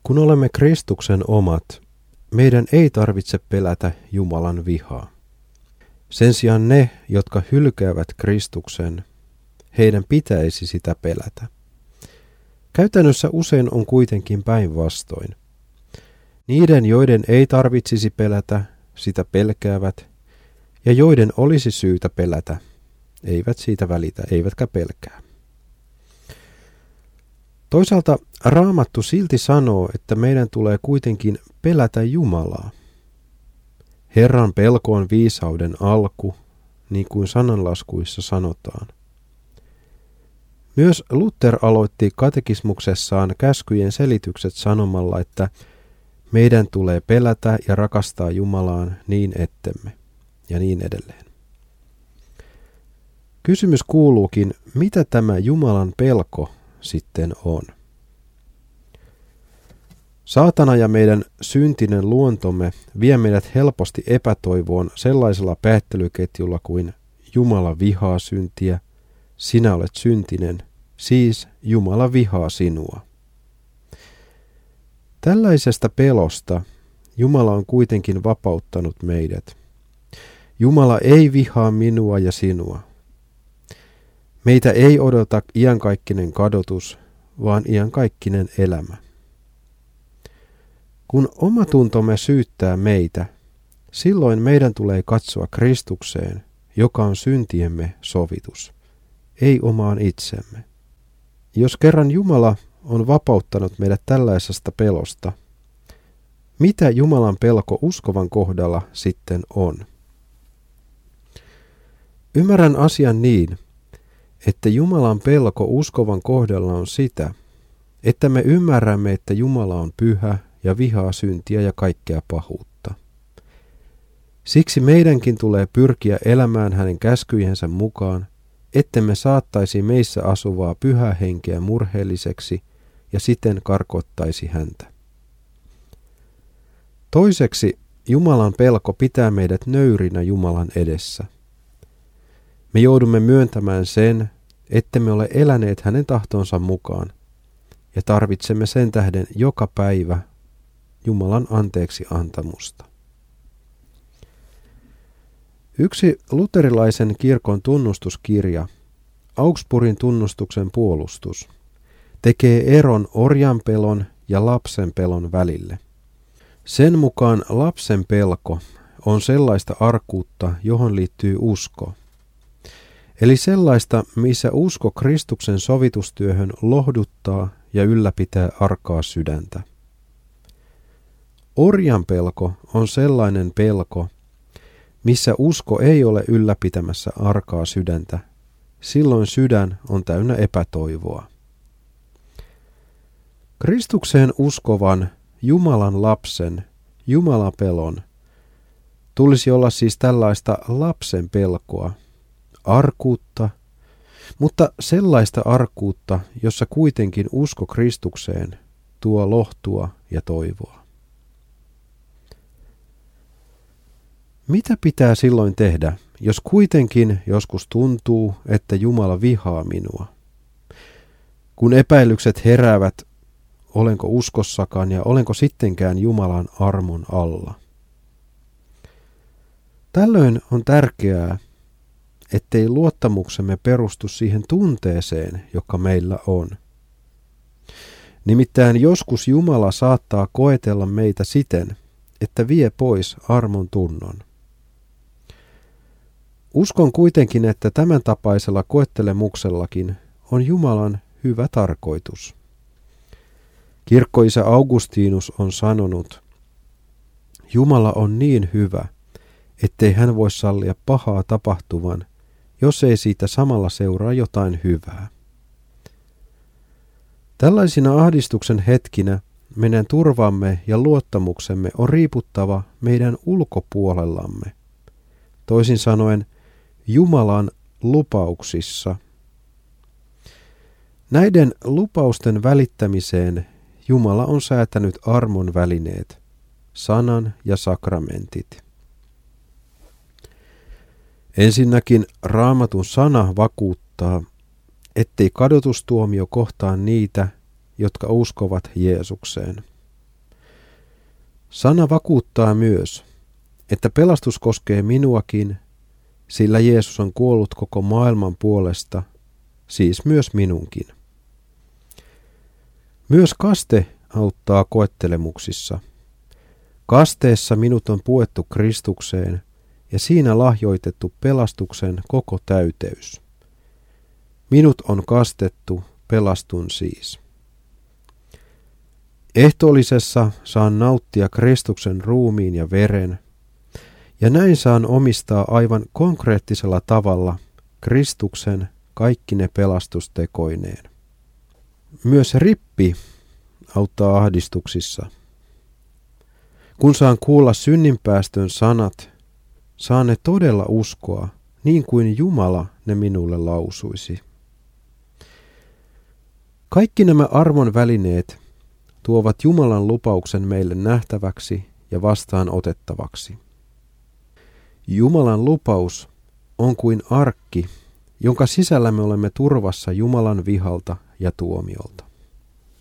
Kun olemme Kristuksen omat, meidän ei tarvitse pelätä Jumalan vihaa. Sen sijaan ne, jotka hylkäävät Kristuksen, heidän pitäisi sitä pelätä. Käytännössä usein on kuitenkin päinvastoin. Niiden, joiden ei tarvitsisi pelätä, sitä pelkäävät, ja joiden olisi syytä pelätä, eivät siitä välitä, eivätkä pelkää. Toisaalta Raamattu silti sanoo, että meidän tulee kuitenkin pelätä Jumalaa. Herran pelko on viisauden alku, niin kuin sananlaskuissa sanotaan. Myös Luther aloitti katekismuksessaan käskyjen selitykset sanomalla, että meidän tulee pelätä ja rakastaa Jumalaan niin ettemme, ja niin edelleen. Kysymys kuuluukin, mitä tämä Jumalan pelko sitten on? Saatana ja meidän syntinen luontomme vie meidät helposti epätoivoon sellaisella päättelyketjulla kuin Jumala vihaa syntiä, sinä olet syntinen, siis Jumala vihaa sinua. Tällaisesta pelosta Jumala on kuitenkin vapauttanut meidät. Jumala ei vihaa minua ja sinua. Meitä ei odota iankaikkinen kadotus, vaan iankaikkinen elämä. Kun omatuntomme syyttää meitä, silloin meidän tulee katsoa Kristukseen, joka on syntiemme sovitus, ei omaan itsemme. Jos kerran Jumala on vapauttanut meidät tällaisesta pelosta, mitä Jumalan pelko uskovan kohdalla sitten on? Ymmärrän asian niin, että Jumalan pelko uskovan kohdalla on sitä, että me ymmärrämme, että Jumala on pyhä ja vihaa syntiä ja kaikkea pahuutta. Siksi meidänkin tulee pyrkiä elämään hänen käskyjensä mukaan, ettemme saattaisi meissä asuvaa pyhää henkeä murheelliseksi ja siten karkottaisi häntä. Toiseksi Jumalan pelko pitää meidät nöyrinä Jumalan edessä. Me joudumme myöntämään sen, ettemme ole eläneet hänen tahtonsa mukaan, ja tarvitsemme sen tähden joka päivä Jumalan anteeksi antamusta. Yksi luterilaisen kirkon tunnustuskirja, Augsburgin tunnustuksen puolustus, tekee eron orjanpelon ja lapsenpelon välille. Sen mukaan lapsen pelko on sellaista arkuutta, johon liittyy usko. Eli sellaista, missä usko Kristuksen sovitustyöhön lohduttaa ja ylläpitää arkaa sydäntä. Orjan pelko on sellainen pelko, missä usko ei ole ylläpitämässä arkaa sydäntä. Silloin sydän on täynnä epätoivoa. Kristukseen uskovan Jumalan lapsen, Jumalapelon, tulisi olla siis tällaista lapsen pelkoa, arkuutta, mutta sellaista arkuutta, jossa kuitenkin usko Kristukseen tuo lohtua ja toivoa. Mitä pitää silloin tehdä, jos kuitenkin joskus tuntuu, että Jumala vihaa minua? Kun epäilykset heräävät, olenko uskossakaan ja olenko sittenkään Jumalan armon alla? Tällöin on tärkeää, ettei luottamuksemme perustu siihen tunteeseen, joka meillä on. Nimittäin joskus Jumala saattaa koetella meitä siten, että vie pois armon tunnon. Uskon kuitenkin, että tämän tapaisella koettelemuksellakin on Jumalan hyvä tarkoitus. Kirkkoisä Augustinus on sanonut, Jumala on niin hyvä, ettei hän voi sallia pahaa tapahtuvan, jos ei siitä samalla seuraa jotain hyvää. Tällaisina ahdistuksen hetkinä meidän turvamme ja luottamuksemme on riiputtava meidän ulkopuolellamme. Toisin sanoen Jumalan lupauksissa. Näiden lupausten välittämiseen Jumala on säätänyt armon välineet, sanan ja sakramentit. Ensinnäkin Raamatun sana vakuuttaa, ettei kadotustuomio kohtaa niitä, jotka uskovat Jeesukseen. Sana vakuuttaa myös, että pelastus koskee minuakin, sillä Jeesus on kuollut koko maailman puolesta, siis myös minunkin. Myös kaste auttaa koettelemuksissa. Kasteessa minut on puettu Kristukseen ja siinä lahjoitettu pelastuksen koko täyteys. Minut on kastettu, pelastun siis. Ehtoollisessa saan nauttia Kristuksen ruumiin ja veren, ja näin saan omistaa aivan konkreettisella tavalla Kristuksen kaikkine pelastustekoineen. Myös rippi auttaa ahdistuksissa. Kun saan kuulla synninpäästön sanat, saan ne todella uskoa, niin kuin Jumala ne minulle lausuisi. Kaikki nämä armon välineet tuovat Jumalan lupauksen meille nähtäväksi ja vastaan otettavaksi. Jumalan lupaus on kuin arkki, jonka sisällä me olemme turvassa Jumalan vihalta ja tuomiolta.